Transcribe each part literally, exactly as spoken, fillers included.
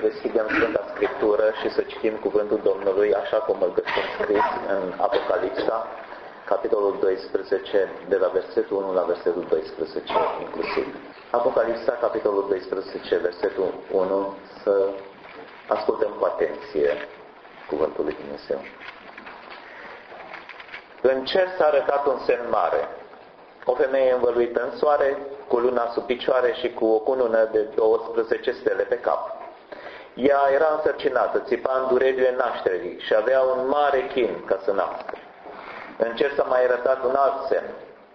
deschidem Sfânta Scriptură și să citim cuvântul Domnului așa cum îl găsim scris în Apocalipsa, capitolul doisprezece, de la versetul unu la versetul doisprezece inclusiv. Apocalipsa, capitolul doisprezece, versetul unu, să ascultăm cu atenție cuvântul lui Dumnezeu. În cer s-a arătat un semn mare, o femeie învăluită în soare, cu luna sub picioare și cu o cunună de douăsprezece stele pe cap. Ea era însărcinată, țipa în durerile nașterii și avea un mare chin ca să nască. În cer s-a mai arătat un alt semn.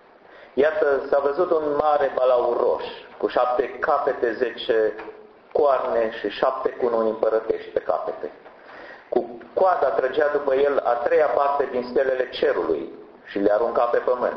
Iată, s-a văzut un mare balaur roș, cu șapte capete, zece coarne și șapte cununi împărătești pe capete. Cu coada trăgea după el a treia parte din stelele cerului și le arunca pe pământ.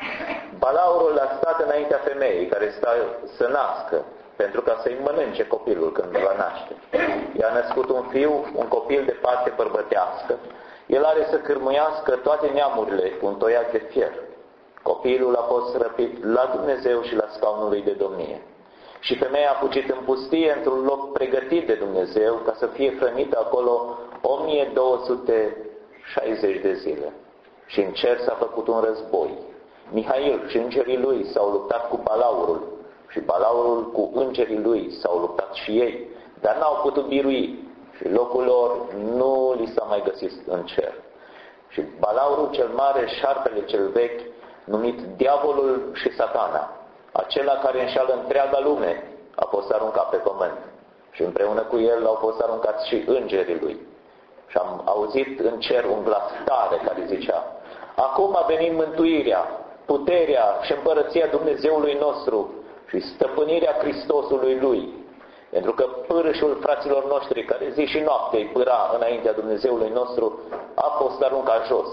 Balaurul a stat înaintea femeii care sta să nască, pentru ca să-i mănânce copilul când va naște. I-a născut un fiu, un copil de parte bărbătească. El are să cârmuiască toate neamurile cu un toiac de fier. Copilul a fost răpit la Dumnezeu și la scaunul lui de domnie. Și femeia a fugit în pustie, într-un loc pregătit de Dumnezeu, ca să fie hrănită acolo o mie două sute șaizeci de zile. Și în cer s-a făcut un război. Mihail și îngerii lui s-au luptat cu balaurul și balaurul cu îngerii lui s-au luptat și ei, dar n-au putut birui și locul lor nu li s-a mai găsit în cer. Și balaurul cel mare, șarpele cel vechi, numit Diavolul și Satana, acela care înșeală întreaga lume, a fost aruncat pe pământ și împreună cu el au fost aruncați și îngerii lui. Și am auzit în cer un glas tare care zicea: acum a venit mântuirea, puterea și împărăția Dumnezeului nostru și stăpânirea Hristosului Lui. Pentru că pârâșul fraților noștri, care zi și noapte îi pâra înaintea Dumnezeului nostru, a fost aruncat jos.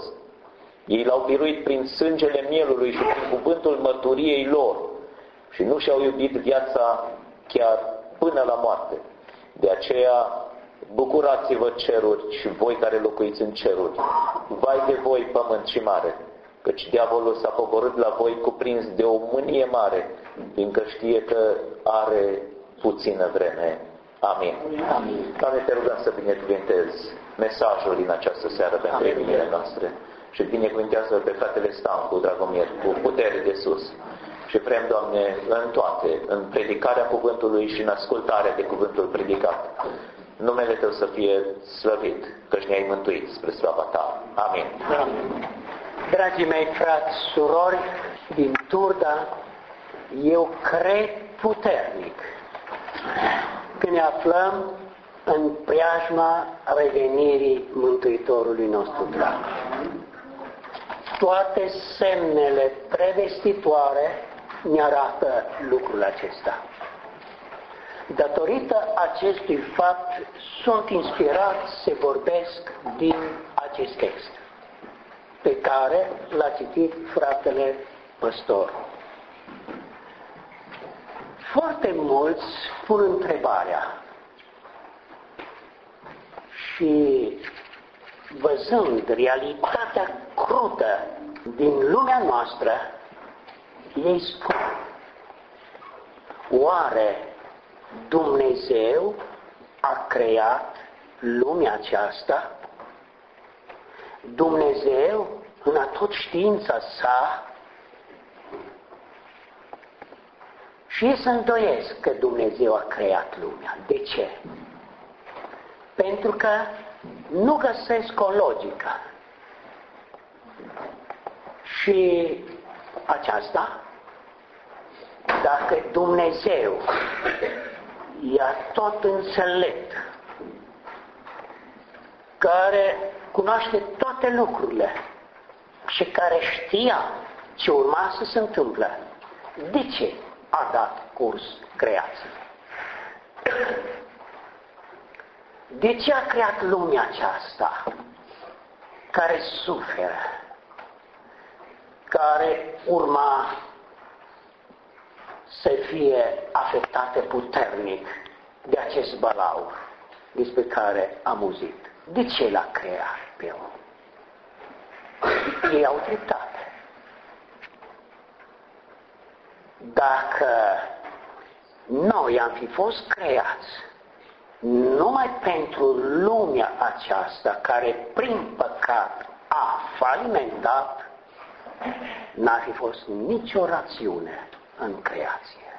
Ei l-au biruit prin sângele mielului și prin cuvântul mărturiei lor și nu și-au iubit viața chiar până la moarte. De aceea, bucurați-vă ceruri și voi care locuiți în ceruri. Vai de voi, pământ și mare, căci diavolul s-a coborât la voi cuprins de o mânie mare, fiindcă știe că are puțină vreme. Amin. Amin. Doamne, te rugăm să binecuvintezi mesajul din această seară pentru inimile noastre și binecuvintează-l pe fratele Stancu, Dragomir, cu putere de sus. Și vrem, Doamne, în toate, în predicarea cuvântului și în ascultarea de cuvântul predicat, numele Tău să fie slăvit, căci ne-ai mântuit spre slava Ta. Amin. Amin. Dragii mei frați, surori din Turda, eu cred puternic că ne aflăm în preajma revenirii Mântuitorului nostru drag. Toate semnele prevestitoare ne arată lucrul acesta. Datorită acestui fapt sunt inspirat să vorbesc din acest text pe care l-a citit fratele păstor. Foarte mulți pun întrebarea și văzând realitatea crută din lumea noastră, ei spun: oare Dumnezeu a creat lumea aceasta? Dumnezeu, în tot știința sa, și ei se îndoiesc că Dumnezeu a creat lumea. De ce? Pentru că nu găsesc o logică. Și aceasta, dacă Dumnezeu i-a tot înțelept, care cunoaște toate lucrurile și care știa ce urma să se întâmple, de ce a dat curs creației? De ce a creat lumea aceasta care suferă, care urma să fie afectată puternic de acest balaur despre care am auzit? De ce l-a creat pe om? Ei au dreptate. Dacă noi am fi fost creați numai pentru lumea aceasta care prin păcat a falimentat, n-ar fi fost nicio rațiune în creație.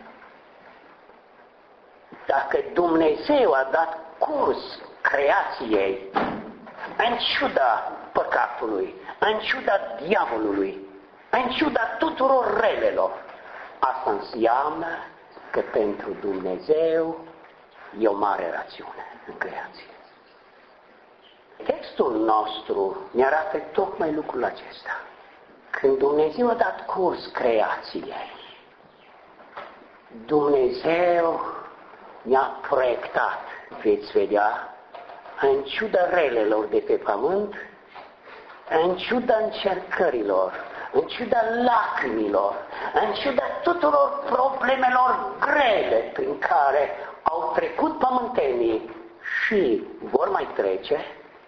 Dacă Dumnezeu a dat curs creației, în ciuda păcatului, în ciuda diavolului, în ciuda tuturor relelor, asta înseamnă că pentru Dumnezeu e o mare rațiune în creație. Textul nostru ne arată tocmai lucrul acesta. Când Dumnezeu a dat curs creației, Dumnezeu ne-a proiectat, veți vedea, în ciuda relelor de pe pământ, în ciuda încercărilor, în ciuda lacrimilor, în ciuda tuturor problemelor grele prin care au trecut pământenii și vor mai trece,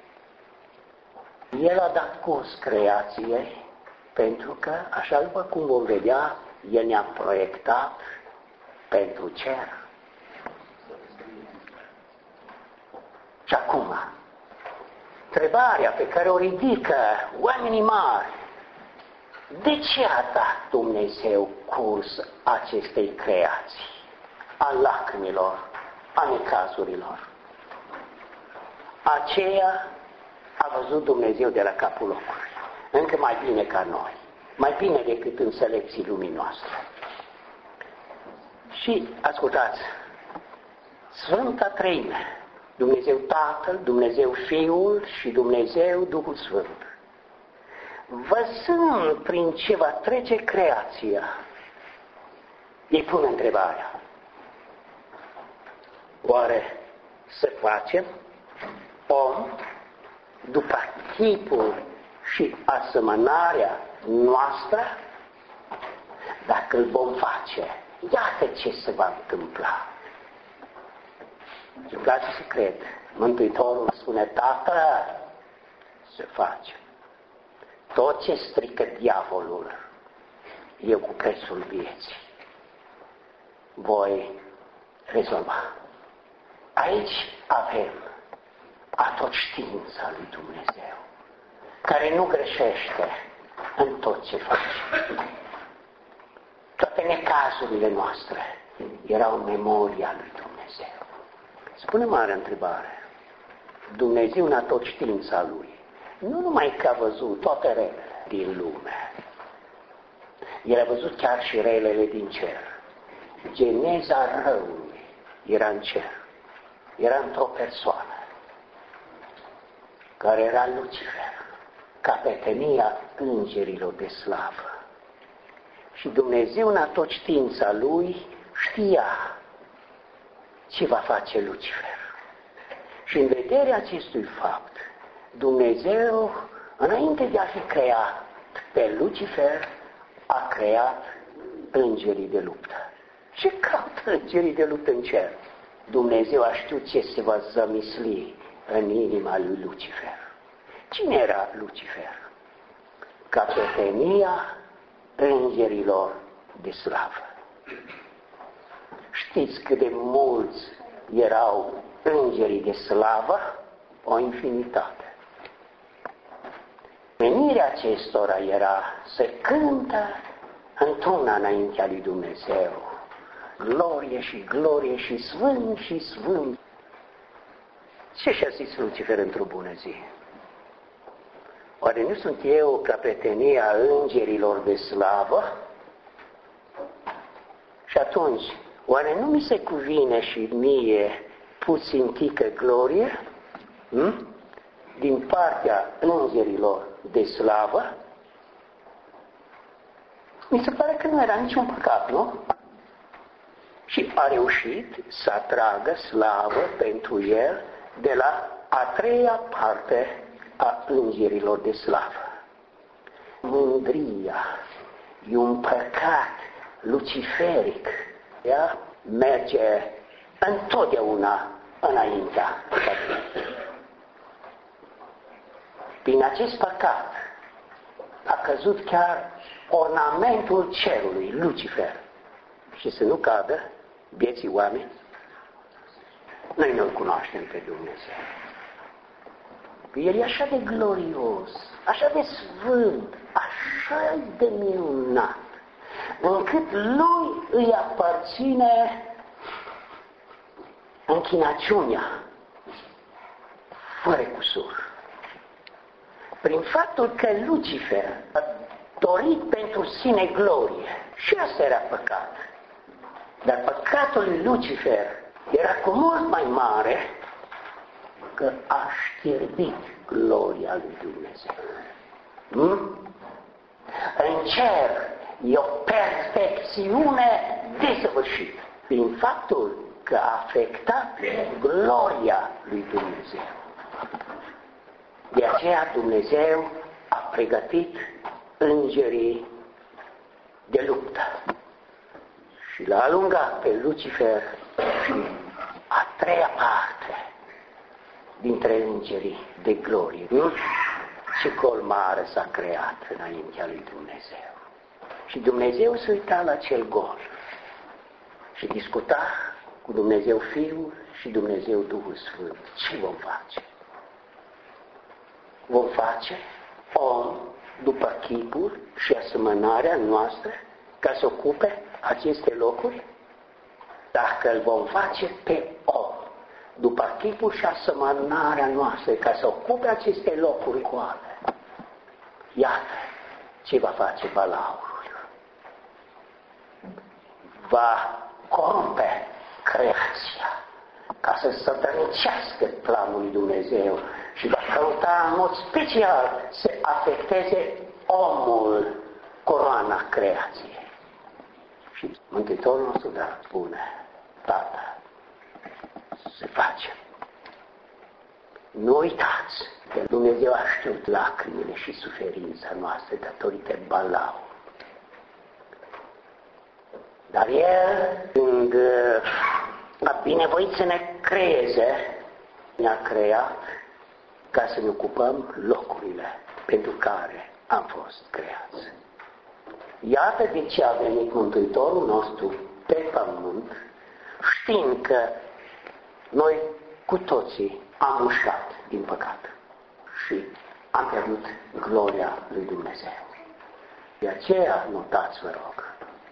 El a dat curs creației, pentru că, așa după cum vom vedea, El ne-a proiectat pentru cer. Și acum, întrebarea pe care o ridică oamenii mari, de ce a dat Dumnezeu curs acestei creații, a lacrimilor, a necazurilor? Aceea a văzut Dumnezeu de la capul locului, încă mai bine ca noi, mai bine decât înțelepții lumii noastre. Și, ascultați, Sfânta Treime, Dumnezeu Tatăl, Dumnezeu Fiul și Dumnezeu Duhul Sfânt, văzând prin ce va trece creația, ei pun întrebarea: oare să facem om după tipul și asemănarea noastră? Dacă îl vom face, iată ce se va întâmpla. Îmi place să cred. Mântuitorul spune: Tată, se face. Tot ce strică diavolul, eu cu prețul vieții voi rezolva. Aici avem a tot știința lui Dumnezeu, care nu greșește în tot ce face. Toate necazurile noastre erau în memoria lui Dumnezeu. Spune mare întrebare. Dumnezeu n-a tot știința Lui. Nu numai că a văzut toate relele din lume, El a văzut chiar și relele din cer. Geneza răului era în cer. Era într-o persoană care era Lucifer, capetenia îngerilor de slavă. Și Dumnezeu în tot știința Lui știa ce va face Lucifer. Și în vederea acestui fapt, Dumnezeu, înainte de a fi creat pe Lucifer, a creat îngerii de luptă. Ce caută îngerii de luptă în cer? Dumnezeu a știut ce se va zămisli în inima lui Lucifer. Cine era Lucifer? Capetenia îngerilor de slavă. Știți cât de mulți erau îngerii de slavă? O infinitate. Menirea acestora era să cântă într-una înaintea lui Dumnezeu. Glorie și glorie și sfânt și sfânt. Ce și-a zis Lucifer într-o bună zi? Oare nu sunt eu capetenia îngerilor de slavă? Și atunci, oare nu mi se cuvine și mie puțintică glorie? Hm? Din partea îngerilor de slavă? Mi se pare că nu era niciun păcat, nu? Și a reușit să atragă slavă pentru el de la a treia parte a îngerilor de slavă. Mândria e un păcat luciferic. Ea merge întotdeauna înaintea. Din acest păcat a căzut chiar ornamentul cerului, Lucifer. Și să nu cadă vieții oameni. noi nu-L cunoaștem pe Dumnezeu. El e așa de glorios, așa de sfânt, așa de minunat, încât Lui îi aparține închinaciunea, fără cusur. Prin faptul că Lucifer a dorit pentru sine glorie, și asta era păcat. Dar păcatul lui Lucifer era cu mult mai mare, că a știrbit gloria lui Dumnezeu. Hmm? În cer e o perfecțiune desăvârșită prin faptul că a afectat gloria lui Dumnezeu. De aceea Dumnezeu a pregătit îngerii de luptă și l-a alungat pe Lucifer și a treia parte dintre îngerii de glorie. Nu? Ce colmară s-a creat înaintea lui Dumnezeu. Și Dumnezeu se uita la cel gol și discuta cu Dumnezeu Fiul și Dumnezeu Duhul Sfânt. Ce vom face? Vom face om după chipul și asemănarea noastră ca să ocupe aceste locuri? Dacă îl vom face pe om după chipul și asemănarea noastră ca să ocupe aceste locuri goale, iată ce va face Balaurul. Va corumpe creația ca să sătănicească planul lui Dumnezeu și va căuta în mod special să afecteze omul, coroana creației. Și Mântuitorul nostru, dar spune, Tată, se face. Nu uitați că Dumnezeu a știut lacrimile și suferința noastră datorită Balaurului. Dar El, când a binevoit să ne creeze, ne-a creat ca să ne ocupăm locurile pentru care am fost creați. Iată de ce a venit Mântuitorul nostru pe pământ, știind că noi cu toții am mușcat din păcat și am pierdut gloria lui Dumnezeu. De aceea, notați, vă rog,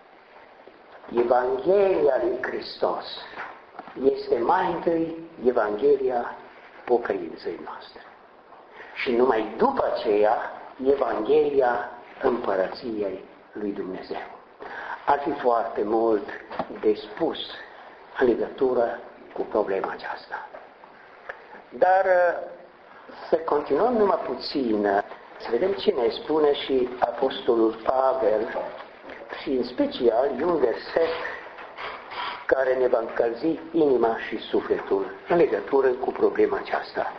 Evanghelia lui Hristos este mai întâi Evanghelia pocăinței noastre. Și numai după aceea, Evanghelia împărăției lui Dumnezeu. Ar fi foarte mult de spus în legătură cu problema aceasta. Dar să continuăm numai puțin, să vedem ce ne spune și Apostolul Pavel, și în special e un verset care ne va încălzi inima și sufletul în legătură cu problema aceasta.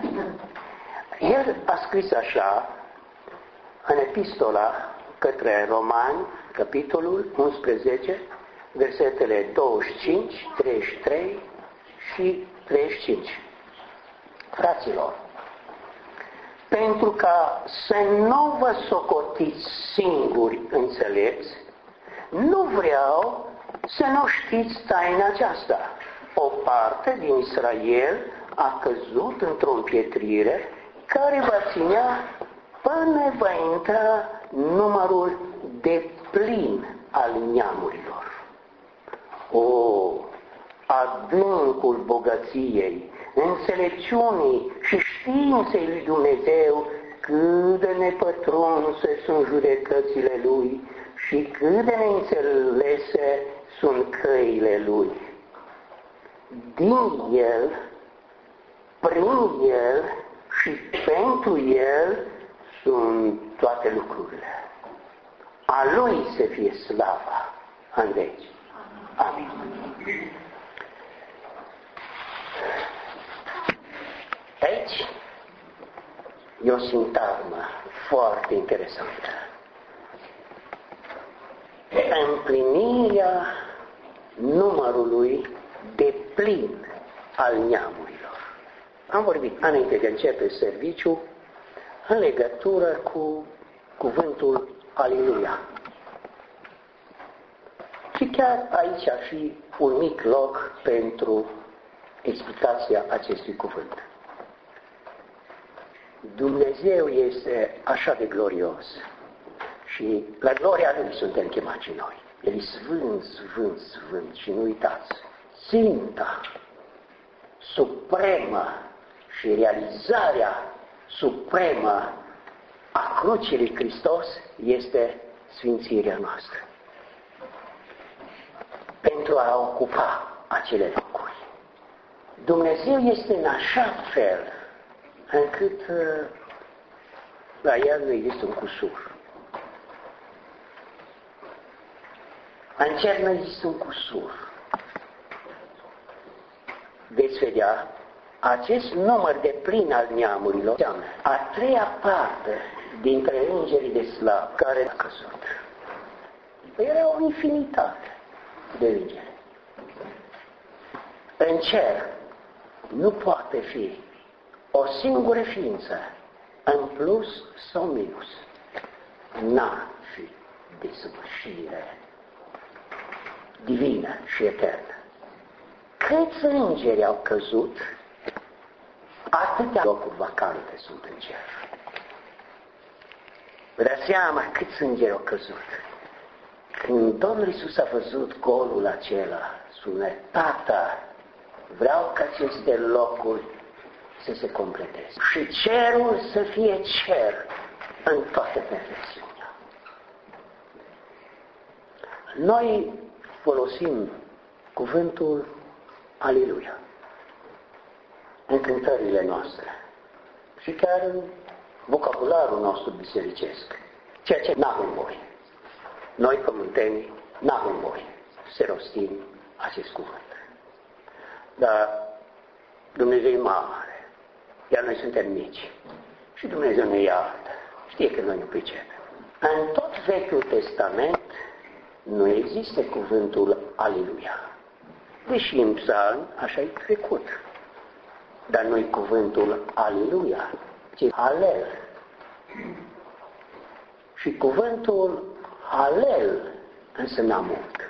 El a scris așa în epistola către Romani, capitolul unsprezece, versetele douăzeci și cinci, treizeci și trei și treizeci și cinci. Fraților, pentru ca să nu vă socotiți singuri înțelepți, nu vreau să nu știți taina aceasta. O parte din Israel a căzut într-o împietrire care va ținea până va intra numărul de plin al neamurilor. O, adâncul bogăției, înțelepciunii și științei lui Dumnezeu, cât de nepătrunse sunt judecățile Lui și cât de neînțelese sunt căile Lui. Din El, prin El și pentru El sunt toate lucrurile. A Lui să fie slava în veci. Amin. Aici e o sintagmă foarte interesantă. Împlinirea numărului de plin al neamurilor. Am vorbit înainte de începe serviciu în legătură cu cuvântul Aleluia. Și chiar aici ar fi un mic loc pentru explicația acestui cuvânt. Dumnezeu este așa de glorios și la gloria Lui suntem chemați noi. El e sfânt, sfânt, sfânt și nu uitați, ținta supremă și realizarea supremă a crucii lui Hristos este sfințirea noastră. Pentru a ocupa acele locuri. Dumnezeu este în așa fel încât uh, la El nu există un cusur. În cer nu există un cusur. Veți vedea, acest număr de plin al neamurilor, a treia parte dintre îngerii de slav care a căzut. Era o infinitate de îngeri. În cer nu poate fi o singură ființă, în plus sau minus. N-ar fi desăvârșire divină și eternă. Câți îngeri au căzut, atâtea locuri vacante sunt în cer. Vă dați seama câți îngeri au căzut. Când Domnul Iisus a văzut golul acela, spune, Tata, vreau ca aceste locuri să se completeze. Și cerul să fie cer în toată perfecțiunea. Noi folosim cuvântul Aleluia în cântările noastre și chiar în vocabularul nostru bisericesc, ceea ce n-avem voie. Noi, pământenii, n-avem voie să rostim acest cuvânt. Dar Dumnezeu e mare, iar noi suntem mici și Dumnezeu ne iartă. Știe că noi nu pricepem. În tot Vechiul Testament nu există cuvântul Aleluia. Deși în psalm așa e trecut. Dar nu-i cuvântul Aleluia, ci Halel. Și cuvântul Halel însemna mult.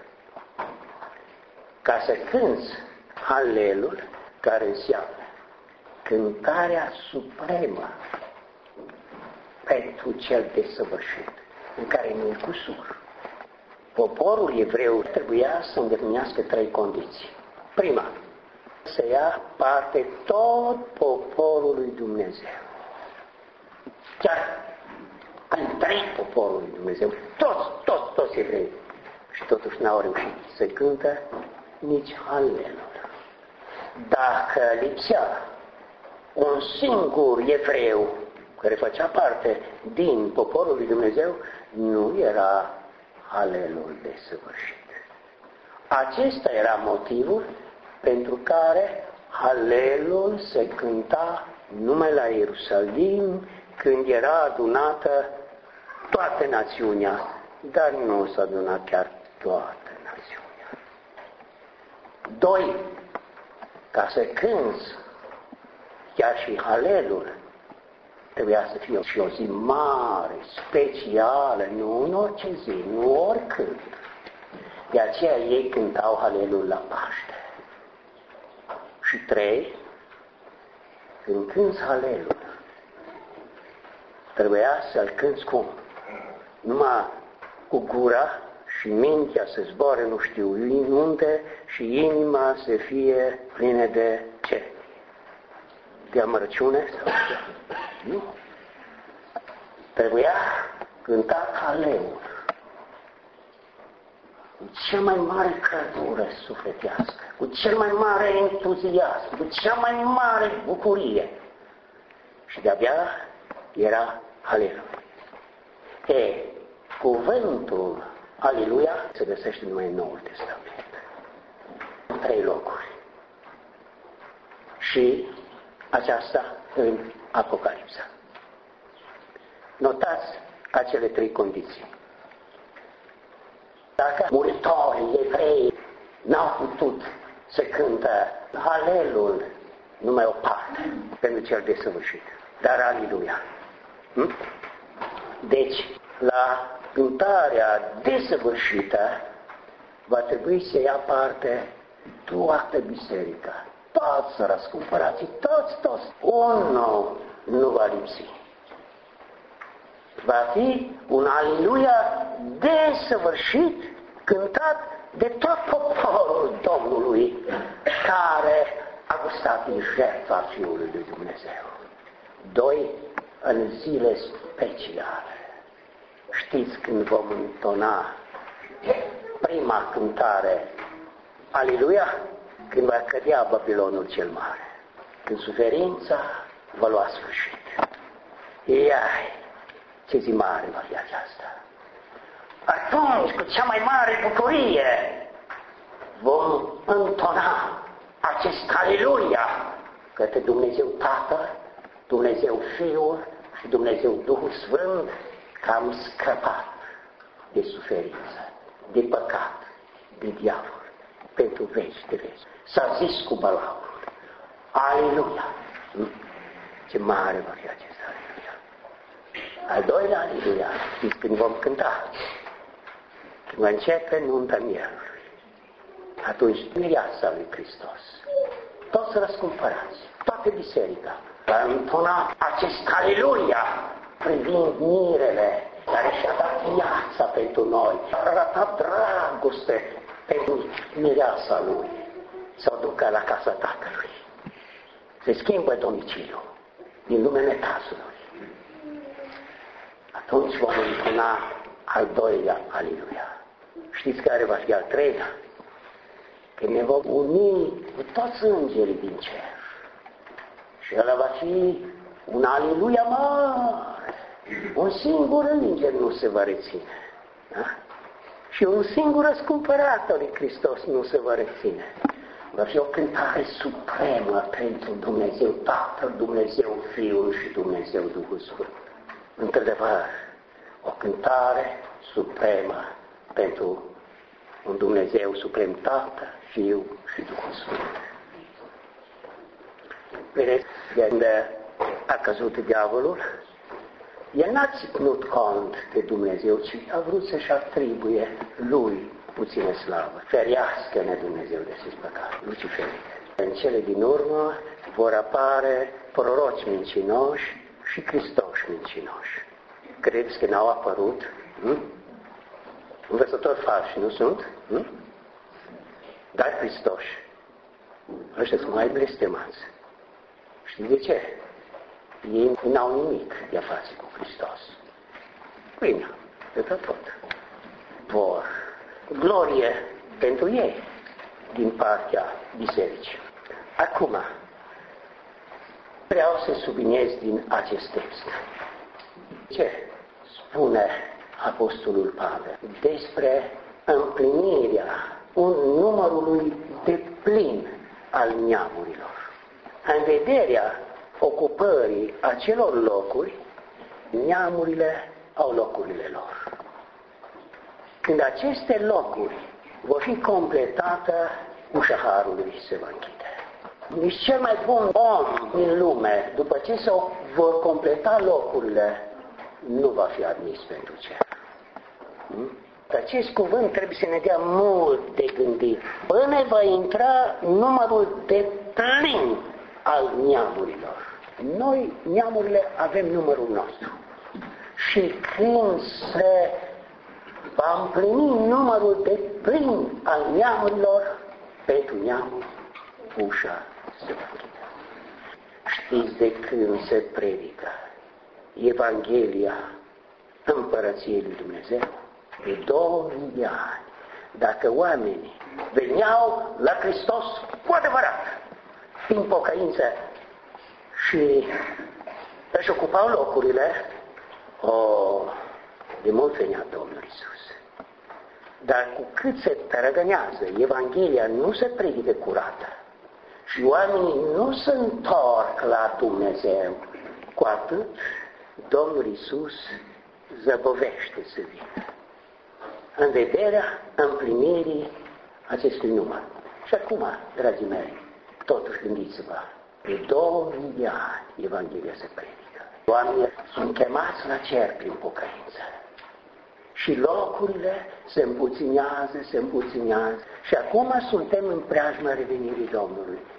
Ca să cânți Halelul, care înseamnă cântarea supremă pentru cel desăvârșit, în care nu e cusur. Poporul evreu trebuia să îndeplinească trei condiții. Prima, să ia parte tot poporul lui Dumnezeu. Chiar întreg poporul lui Dumnezeu, toți, toți, toți evrei. Și totuși n-au reușit să cântă nici Halelul. Dacă lipsea un singur evreu care făcea parte din poporul lui Dumnezeu, nu era Halelul desăvârșit. Acesta era motivul pentru care Halelul se cânta numai la Ierusalim când era adunată toată națiunea, dar nu s-a adunat chiar toată națiunea. Doi, ca să cânți chiar și Halelul, trebuia să fie și o zi mare, specială, nu în orice zi, nu oricând. De aceea ei cântau Halelul la Paște. Și trei, când cânți Halelul, trebuia să-l cânți cum? Numai cu gura și mintea să zboare nu știu unde și inima să fie plină de ce? De amărăciune? Nu. Trebuia cântat Halelul cu cea mai mare căldură sufletească, cu cel mai mare entuziasm, cu cea mai mare bucurie. Și de-abia era Halelul. E, cuvântul Aleluia se găsește numai în Noul Testament. În trei locuri. Și aceasta în Apocalipsa. Notați acele trei condiții. Dacă muritorii evrei n-au putut să cântă Halelul numai o parte pentru cel desăvârșit, dar Aleluia. Hm? Deci, la cântarea desăvârșită va trebui să ia parte toată biserica. toți răscumpărați, toți, toți. Unul nu va lipsi. Va fi un aleluia desăvârșit, cântat de tot poporul Domnului, care a gustat din jertfa Fiului lui Dumnezeu. Doi, în zile speciale. Știți când vom întona prima cântare, aleluia, când va cădea Babilonul cel mare, când suferința va lua sfârșit. Iai, ce zi mare va fi aceasta! Atunci, cu cea mai mare bucurie, vom întona acest aleluia către Dumnezeu Tatăl, Dumnezeu Fiul și Dumnezeu Duhul Sfânt, că am scăpat de suferință, de păcat, de diavol, pentru veci de veci. S-a zis cu Balaul, aleluia! Ce mare va fi acest aleluia! Al doilea aleluia, știți când vom cânta, când va începe nunta mielului, atunci mireasa lui Hristos, toți răscumpărați, toată biserica, va întona acest aleluia, privind mirele care și-a dat viața pentru noi, a arătat dragoste pentru mireasa lui, s-au ducat la casa Tatălui. Se schimbă domiciliul din lumea necazului. Atunci vom întâlna al doilea aleluia. Știți care va fi al treilea? Că ne vom uni cu toți îngerii din cer. Și ăla va fi un aleluia mare. Un singur înger nu se va reține. Da? Și un singur răscumpărat al lui Hristos nu se va reține. Va fi o cântare supremă pentru Dumnezeu Tatăl, Dumnezeu Fiul și Dumnezeu Duhul Sfânt. Într-adevăr, o cântare supremă pentru un Dumnezeu suprem Tată, Fiu și Duhul Sfânt. Vedeți, când a căzut diavolul, el n-a ținut cont de Dumnezeu, ci a vrut să-și atribuie lui puțină slavă. Ferească-ne Dumnezeu de sus păcat, Luciferic. În cele din urmă vor apare proroci mincinoși și Hristoși mincinoși. Credeți că n-au apărut? Hm? Învățători falși, nu sunt? Hm? Dar Hristoși. Ăștia sunt mai blestemați. Știți de ce? Ei n-au nimic de a face cu Hristos. Bine, de tot. Vor glorie pentru ei din partea bisericii. Acum, vreau să subliniez din acest text. Ce spune Apostolul Pavel despre împlinirea un numărului de plin al neamurilor. În vederea ocupării acelor locuri, neamurile au locurile lor. Când aceste locuri vor fi completate, ușa Harului se va închide. Nici cel mai bun om din lume, după ce se vor completa locurile, nu va fi admis pentru cer. Hmm? Acest cuvânt trebuie să ne dea mult de gândit. Până va intra numărul de plin al neamurilor. Noi, neamurile, avem numărul nostru. Și când se va împlini numărul de plin al neamurilor, pentru neamuri, ușa se va închide. Știți de când se predică Evanghelia Împărăției lui Dumnezeu? De două mii de ani. Dacă oamenii veneau la Hristos cu adevărat, prin pocăință, și își ocupau locurile, o, de mult venea Domnul Iisus. Dar cu cât se tărăgânează, Evanghelia nu se predică curată și oamenii nu se întorc la Dumnezeu, cu atât Domnul Iisus zăbovește să vină în vederea împlinirii acestui număr. Și acum, dragii mei, totuși gândiți-vă, de două mii de ani Evanghelia se predică. Oamenii sunt chemați la cer prin pocăință. Și locurile se împuținează, se împuținează. Și acum suntem în preajma revenirii Domnului.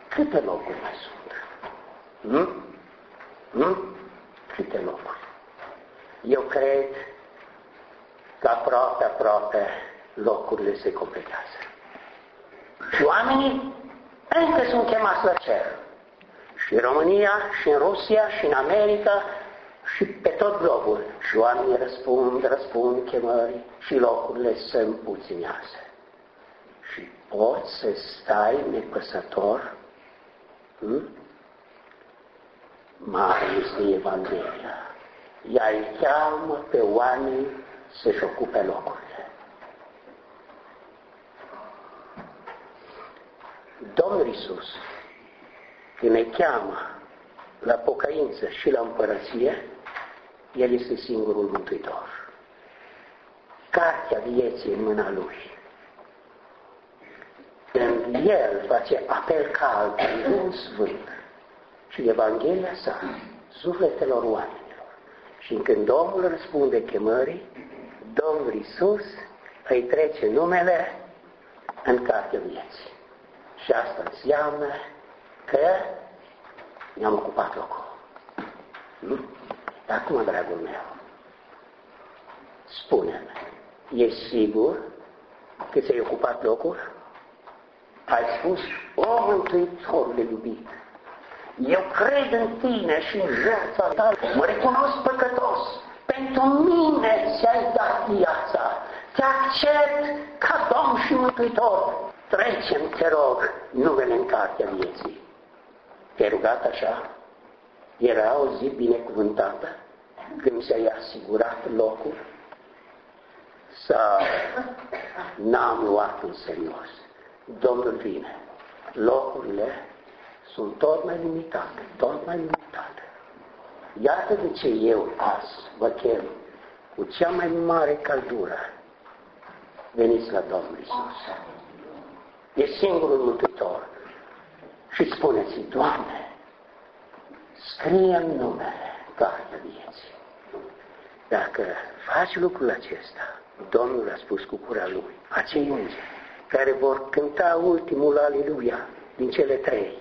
Câte locuri mai sunt? Hmm? Hmm? Câte locuri? Eu cred că aproape, aproape locurile se completează. Și oamenii încă sunt chemați la cer. Și în România, și în Rusia, și în America, și pe tot globul. Și oamenii răspund, răspund chemării și locurile se împuținează. Și poți să stai nepăsător? Hmm? Mare este Evanghelia. Ea îi cheamă pe oameni să-și ocupe locurile. Domnul Iisus, când ne cheamă la pocăință și la împărăție, El este singurul mântuitor. Cartea vieții în mâna Lui. Când El face apel cald în Duhul Sfânt și Evanghelia sa sufletelor oamenilor, și când Domnul răspunde chemării, Domnul Iisus îi trece numele în cartea vieții. Și asta înseamnă că ne-am ocupat locul. Nu? Dar acum, dragul meu, spune-mi, e sigur că ți-ai ocupat locul? Ai spus, o, Mântuitorule iubit, eu cred în tine și în viața ta, mă recunosc păcătos, pentru mine ți-ai dat viața, te accept ca Domn și Mântuitor. Trece-mi, te rog, numele în cartea vieții. Te-ai rugat așa? Era o zi binecuvântată când ți-ai asigurat locul? Sau n-am luat în serios? Domnul vine. Locurile sunt tot mai limitate, tot mai limitate. Iată de ce eu azi vă chem cu cea mai mare căldură. Veniți la Domnul Iisus. E singurul Mântuitor. Și spuneți, Doamne, scrie-mi numele, cartea vieții. Dacă faci lucrul acesta, Domnul a spus cu gura Lui, acei îngeri care vor cânta ultimul Aleluia din cele trei,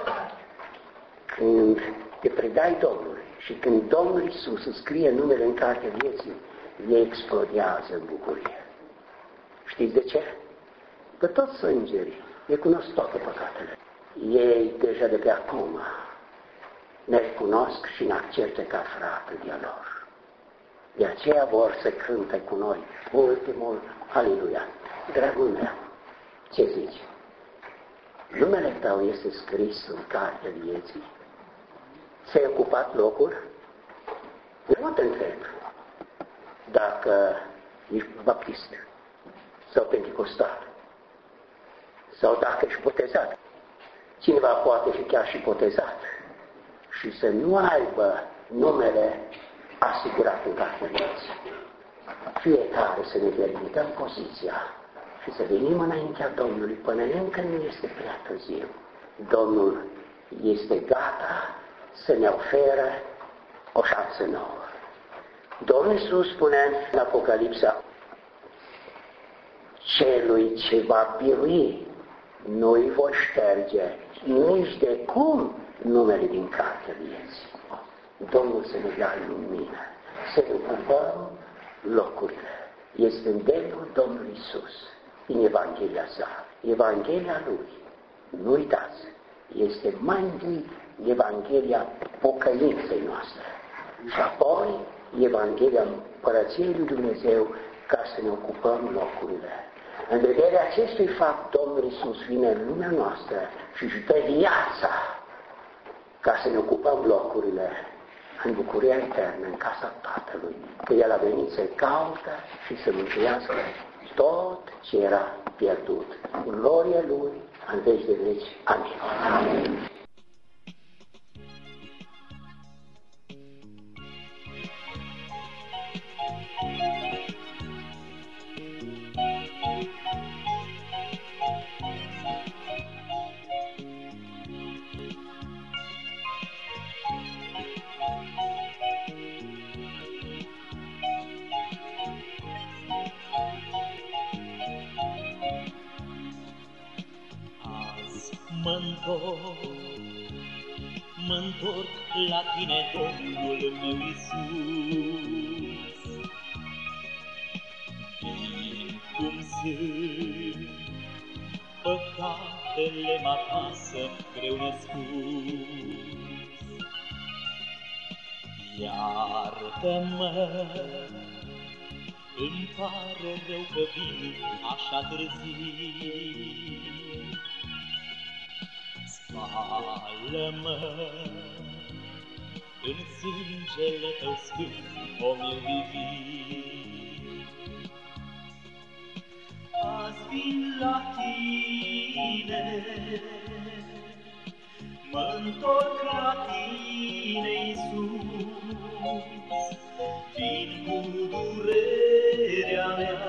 când te predai Domnului și când Domnul Iisus îți scrie numele în cartea vieții, ei explodează în bucurie. Știți de ce? Că toți îngerii ne cunosc toate păcatele. Ei deja de pe acum ne recunosc și ne acceptă ca frate de-a lor. De aceea vor să cânte cu noi ultimul Aleluia. Dragul meu, ce zici? Numele tău este scris în cartea vieții? Ți-ai ocupat locul? Eu nu te întreb dacă ești baptist sau penticostal sau dacă ești botezat. Cineva poate fi chiar și botezat și să nu aibă numele asigurat în cartea vieții. Fiecare să ne verificăm poziția și să venim înaintea Domnului până încă nu este prea târziu. Domnul este gata să ne oferă o șansă nouă. Domnul Iisus spune în Apocalipsa, celui ce va birui nu-i voi șterge nici de cum numele din cartea vieții. Domnul să ne dea lumină, să ne ocupăm locurile. Este îndemnul Domnului Iisus din Evanghelia sa, Evanghelia Lui. Nu uitați, este mai întâi Evanghelia pocăinței noastre și apoi Evanghelia Împărăției lui Dumnezeu ca să ne ocupăm locurile. În vederea acestui fapt, Domnul Iisus vine în lumea noastră și își dă viața ca să ne ocupăm locurile în bucuria eternă, în casa Tatălui, că El a venit să caută și să mântuiască tot ce era pierdut. Gloria Lui în veci de veci. Amin. Amin. Mă-ntorc, mă-ntorc la tine, Domnul meu Iisus. Din cum sunt, păcatele m-acasă greu nespus. Iartă-mă, îmi pare rău că vin așa târziu. Spală-mă în sângele tău sfânt, om iubit. Azi vin la tine, mă-ntorc la tine, Iisus, vin cu durerea mea,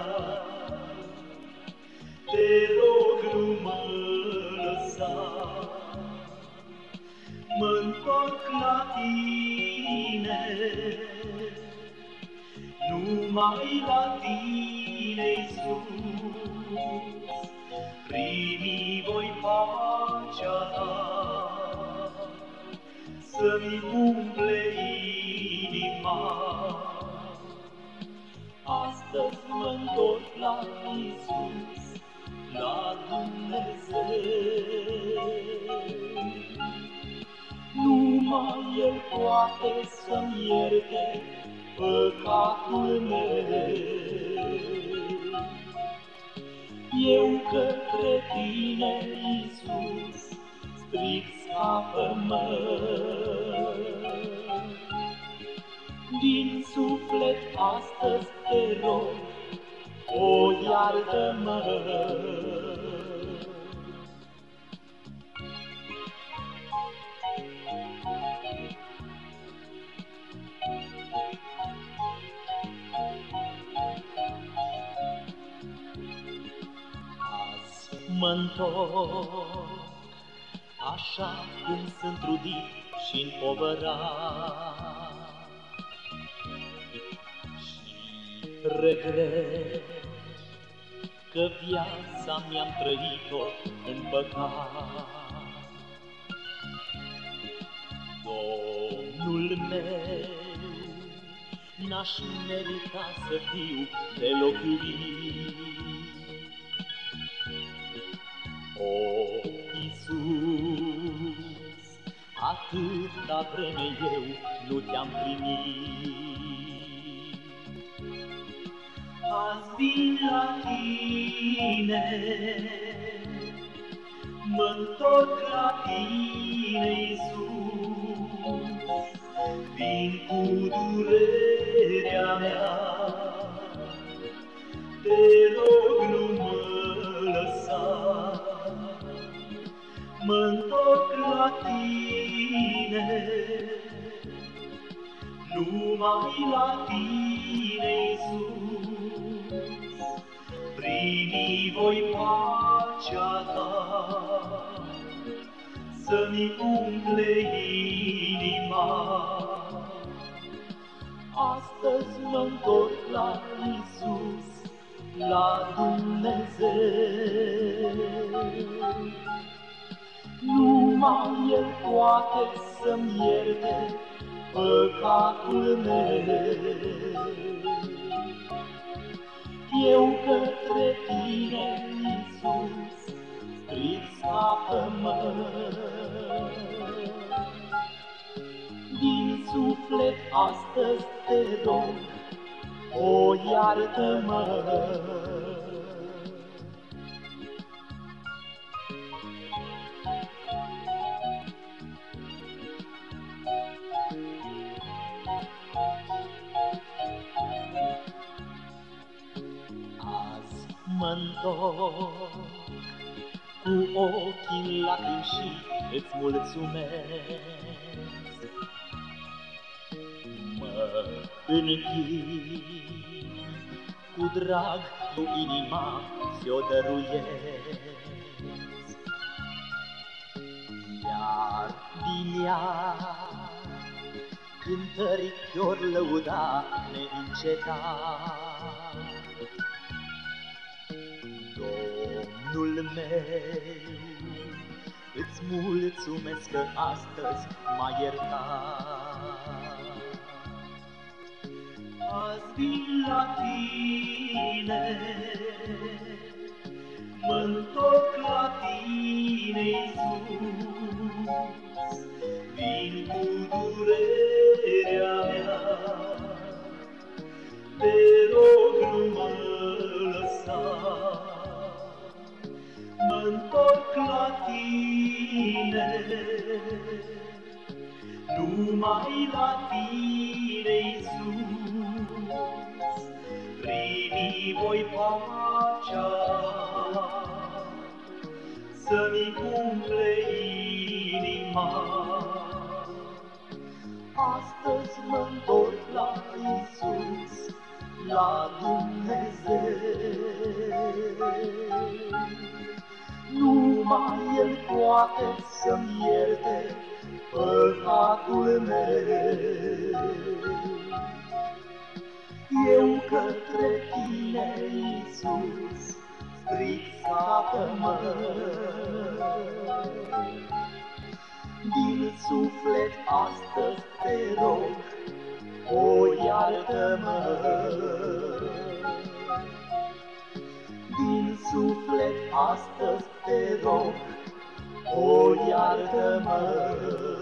te rog, nu mă lăsa. Mă-ntorc la tine, numai la tine, Iisus, primi voi pacea ta, să-mi umple inima. Astăzi mă-ntorc la Iisus, la Dumnezeu. Numai El poate să-mi ierte păcatul meu. Eu către tine, Iisus, strig, scapă-mă. Din suflet astăzi te rog, o iartă-mă. Mă-ntorc, așa cum sunt trudit și împovărat, și regret că viața mi-am trăit-o în păcat. Domnul meu, n-aș merita să fiu deloc iubit. O, Iisus, atâta vreme eu nu te-am primit. Azi vin la tine, mă-ntorc la tine, Iisus, vin cu durerea mea, te rog, nu mă lăsa. Mă-ntorc la tine, numai la tine, Iisus, primi voi pacea ta, să-mi umple inima. Astăzi mă-ntorc la Iisus, la Dumnezeu. Numai El poate să-mi ierte păcatul meu. Eu către tine, Iisus, strig, scapă-mă. Din suflet astăzi te rog, o iartă-mă. Mă-ntorc cu ochii în lacrimi și îți mulțumesc. Mă închin cu drag, cu inima ți-o dăruiesc. Iar din ea cântări te-or lăuda neîncetat. Domnul meu îți mulțumesc că astăzi m-ai iertat. Azi vin la tine, mă-ntorc la tine, Iisus, vin cu durerea mea, te rog nu mă lăsa. Mă-ntorc la tine, numai la tine, Iisus, primi voi pacea, să-mi umple inima. Astăzi mă-ntorc la Iisus, la Dumnezeu. Numai El poate să-mi ierte păcatul meu. Eu către tine, Iisus, strig, scapă-mă. Din suflet astăzi te rog, o iartă-mă. Din suflet astăzi te rog, o iartă-mă.